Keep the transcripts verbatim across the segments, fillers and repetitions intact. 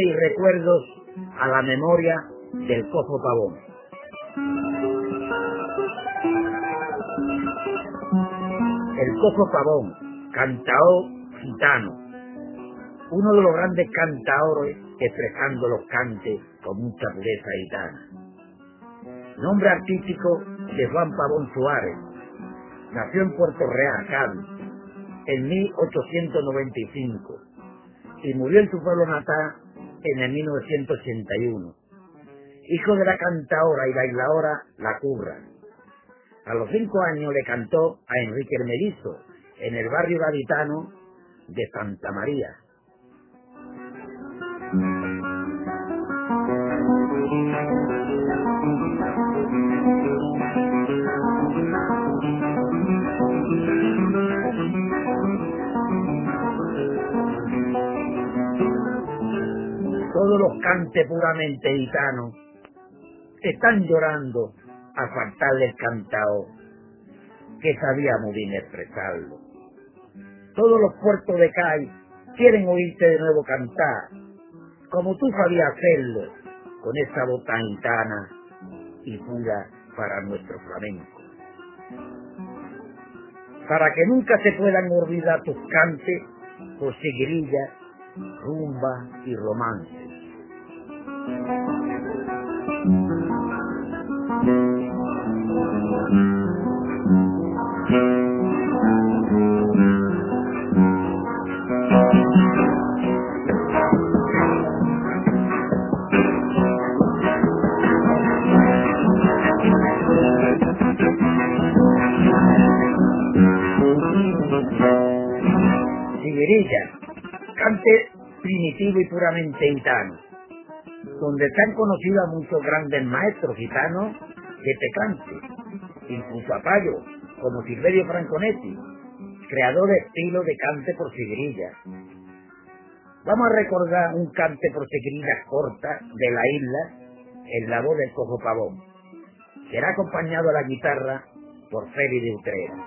y recuerdos a la memoria del Cojo Pavón. El Cojo Pavón, cantaor gitano, uno de los grandes cantaores expresando los cantes con mucha pureza gitana. Nombre artístico de Juan Pavón Suárez, nació en Puerto Real, Cádiz, en mil ochocientos noventa y cinco y murió en su pueblo natal en el mil novecientos ochenta y uno. Hijo de la cantaora y bailadora La Curra. A los cinco años le cantó a Enrique Hermelizo en el barrio gaditano de Santa María. Todos los cantes puramente gitanos están llorando a faltarle el cantaor, que sabía muy bien expresarlo. Todos los puertos de Cádiz quieren oírte de nuevo cantar, como tú sabías hacerlo, con esa voz tan gitana y pura para nuestro flamenco. Para que nunca se puedan olvidar tus cantes por seguirilla, rumba y romance. Seguirilla, cante primitivo y puramente gitano, donde se han conocido a muchos grandes maestros gitanos de este cante, incluso a Payo, como Silverio Franconetti, creador de estilo de cante por seguirilla. Vamos a recordar un cante por seguirillas corta de la isla en la voz del Cojo Pavón. Será acompañado a la guitarra por Félix de Utrera.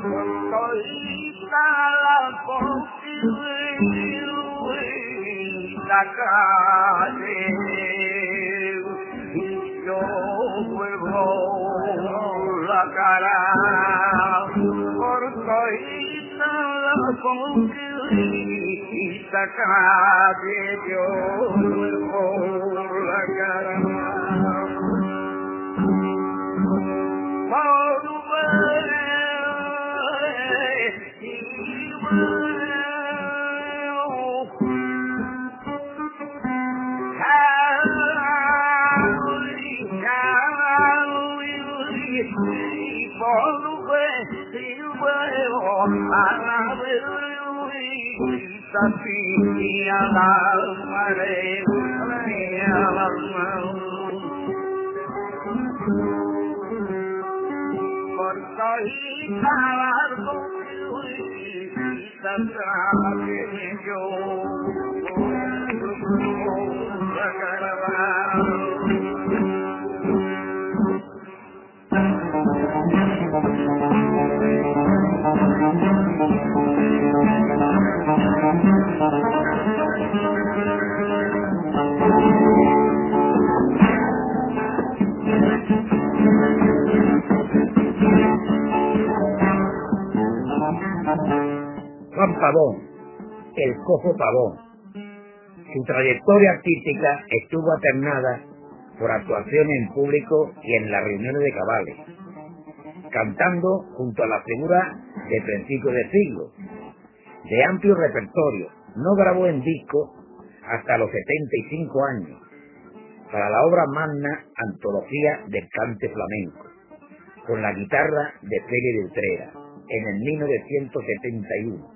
todita la la calle, yo vuelvo la cara por todita la conquista calle, yo vuelvo la cara. Juan Pavón, el Cojo Pavón. Su trayectoria artística estuvo alternada por actuaciones en público y en las reuniones de cabales, cantando junto a la figura de principios de siglo, de amplio repertorio. No grabó en disco hasta los setenta y cinco años, para la obra magna Antología del Cante Flamenco, con la guitarra de Félix de Utrera, en el mil novecientos setenta y uno.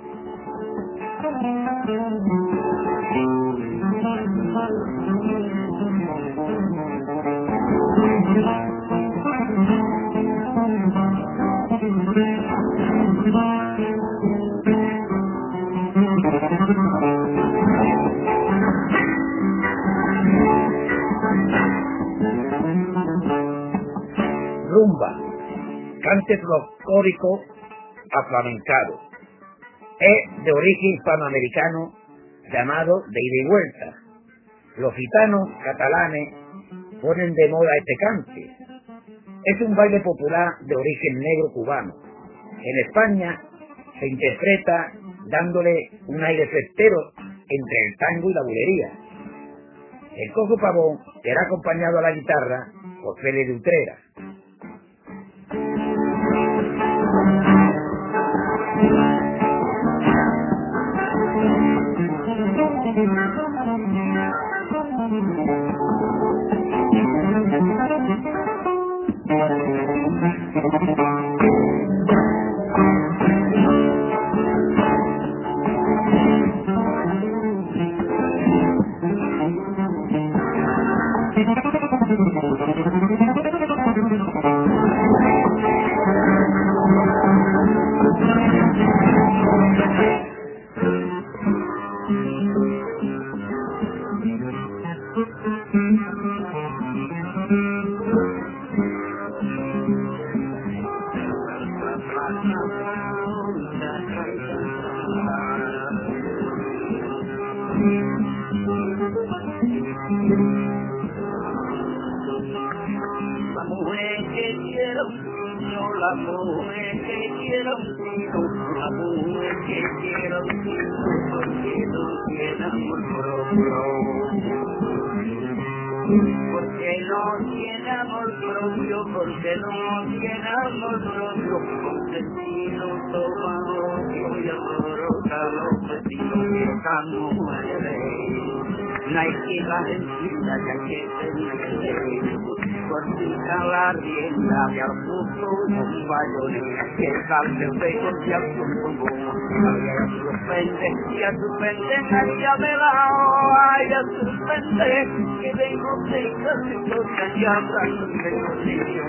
Rumba, cante folclórico aflamencado. Es de origen hispanoamericano, llamado de ida y vuelta. Los gitanos catalanes ponen de moda este cante. Es un baile popular de origen negro cubano. En España se interpreta dándole un aire festero entre el tango y la bulería. El Cojo Pavón será acompañado a la guitarra por Félix de Utrera. La mujer que quiera un niño, la mujer que quiera un niño, la mujer que quiera un niño, porque no tiene amor propio. Porque no tiene amor propio, porque no tiene amor propio, porque si no toma odio y alborota los vecinos que están mujeres. No hay que la encima ya que se me cortica la rienda de al mundo un bayoneta que salve de confiar su mundo. Ay, a su pende, y a su pende, ay, a me la ay, a su pende, que vengo de casi toca y habla su beneficio.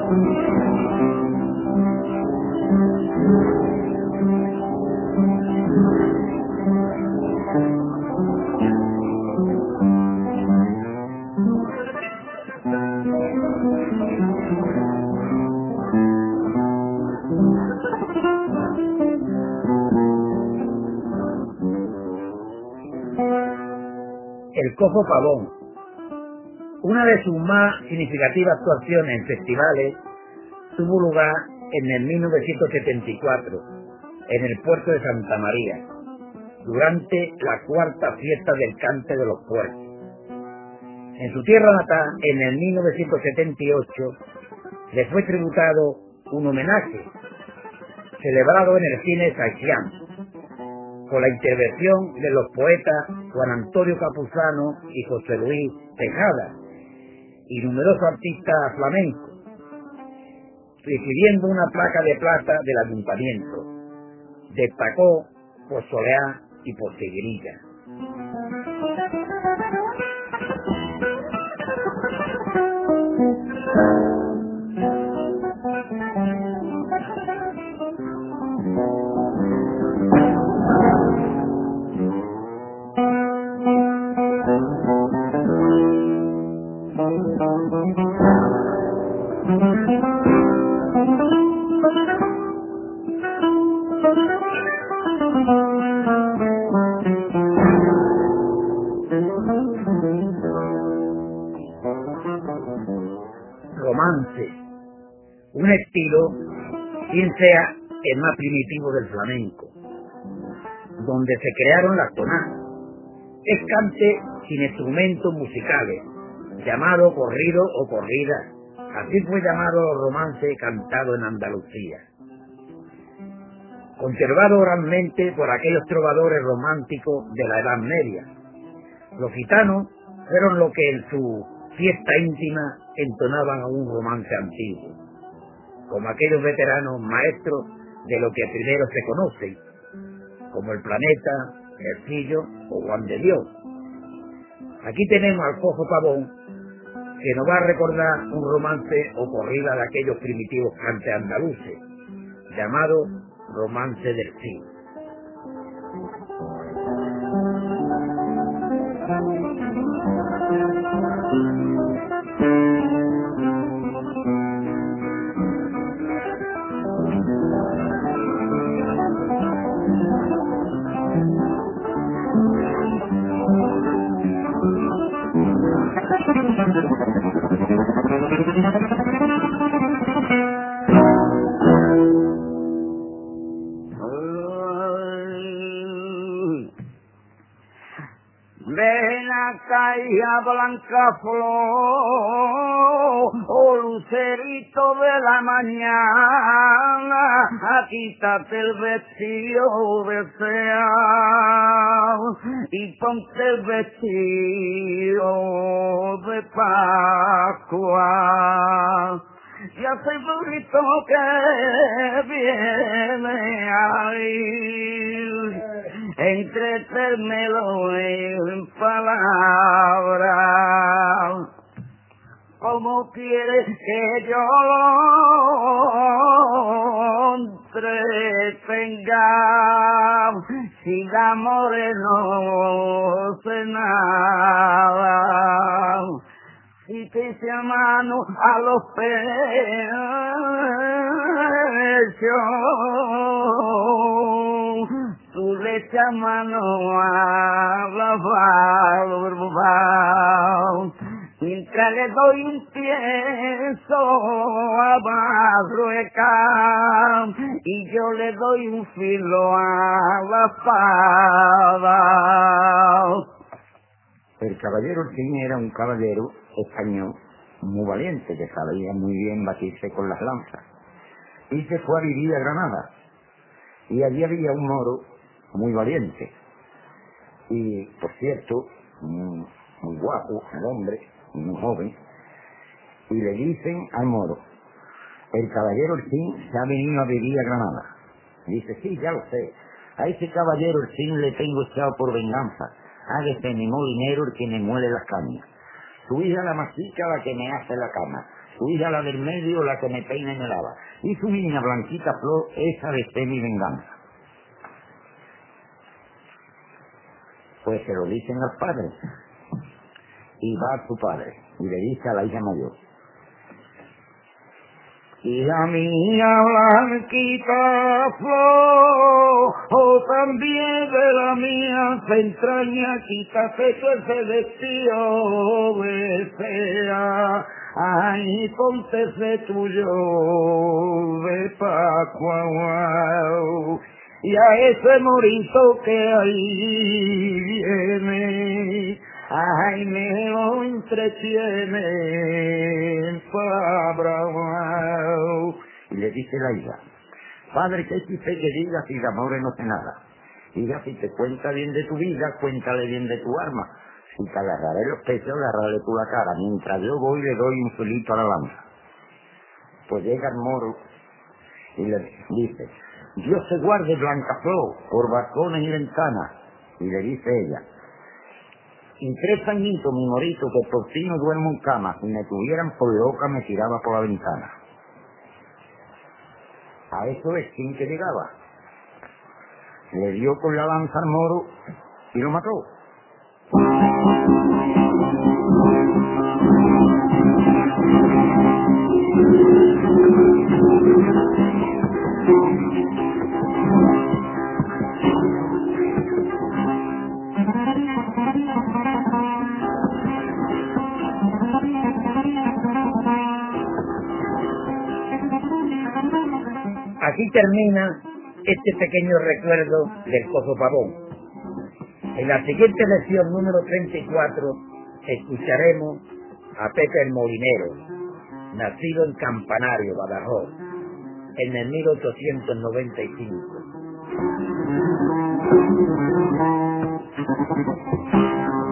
El Cojo Pavón. Una de sus más significativas actuaciones en festivales tuvo lugar en el mil novecientos setenta y cuatro, en el puerto de Santa María, durante la cuarta fiesta del Cante de los Puertos. En su tierra natal, en el mil novecientos setenta y ocho, le fue tributado un homenaje, celebrado en el cine Saicián, con la intervención de los poetas Juan Antonio Campuzano y José Luis Tejada, y numerosos artistas flamencos, recibiendo una placa de plata del ayuntamiento. Destacó por soleá y por seguirilla. Romance, un estilo, quien sea el más primitivo del flamenco, donde se crearon las tonadas. Es cante sin instrumentos musicales, llamado corrido o corrida. Así fue llamado el romance cantado en Andalucía, conservado oralmente por aquellos trovadores románticos de la Edad Media. Los gitanos fueron los que en su fiesta íntima entonaban a un romance antiguo, como aquellos veteranos maestros de lo que primero se conoce, como el Planeta, Ercillo o Juan de Dios. Aquí tenemos al Cojo Pavón, que nos va a recordar un romance o corrida de aquellos primitivos cantes andaluces, llamado Romance del Cid. Ven acá, hija blanca flor, oh lucerito de la mañana, quítate el vestido deseado y ponte el vestido de Pascua. Ya soy burrito que viene ahí, entretérmelo en palabras. ¿Cómo quieres que yo lo entretenga si de amores no sé nada? Si te eche a mano a los pechos, tú le echas mano a la barba. Mientras le doy un pienso a barrueca y yo le doy un filo a la espada. El caballero Ortín era un caballero español muy valiente, que sabía muy bien batirse con las lanzas, y se fue a vivir a Granada, y allí había un moro muy valiente, y por cierto, muy, muy guapo el hombre, muy joven, y le dicen al moro: el caballero Ortín se ha venido a vivir a Granada. Y dice: sí, ya lo sé, a ese caballero Ortín le tengo echado por venganza. Hágase mi molinero el que me muele las cañas. Su hija la mastica la que me hace la cama. su hija la del medio, la que me peina y me lava, y su niña Blanquita Flor, esa de ser mi venganza. Pues se lo dicen al padre, y va a su padre, y le dice a la hija mayor: hija mía Blanquita Flor, oh, también de la mía se entraña, quítate tú ese vestido de fea, ay, ponte ese tuyo de pacuau, y a ese morito que ahí viene, ay, me lo entretiene Pabrao. Y le dice la hija: padre, ¿qué quise que diga si de amores no sé nada? Hija, si te cuenta bien de tu vida, cuéntale bien de tu arma. Si te agarraré los pechos, agarraré tú la cara, mientras yo voy le doy un solito a la lanza. Pues llega el moro y le dice: Dios te guarde, Blancaflor, por balcones y ventanas. Y le dice ella: y tres añitos, mi morito, que por ti no duermo en cama, si me tuvieran por loca me tiraba por la ventana. A eso es quien que llegaba. Le dio con la lanza al moro y lo mató. Aquí termina este pequeño recuerdo del Coso Pavón. En la siguiente lección número treinta y cuatro escucharemos a Pepe el Molinero, nacido en Campanario, Badajoz, en el mil ochocientos noventa y cinco.